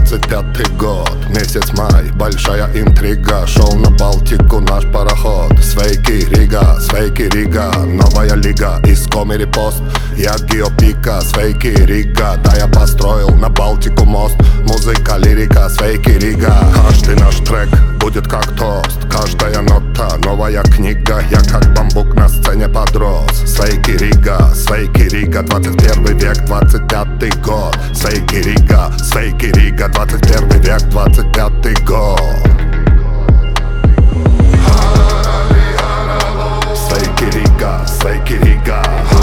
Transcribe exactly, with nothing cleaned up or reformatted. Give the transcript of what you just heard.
двадцать пятый год, месяц май, большая интрига. Шел на Балтику наш пароход. Свейки Рига, Свейки Рига, новая лига. Искомый репост, я геопика. Свейки Рига, да я построил на Балтику мост. Музыка, лирика, Свейки Рига. Каждый наш трек будет как тост, каждая нота новая книга. Я как бамбук на сцене подрос. Свейки Рига, Свейки Рига, двадцать первый век, двадцать пятый год. Свейки Рига, Свейки Рига, двадцать первый век, двадцать пятый год. Свейки Рига, Свейки Рига.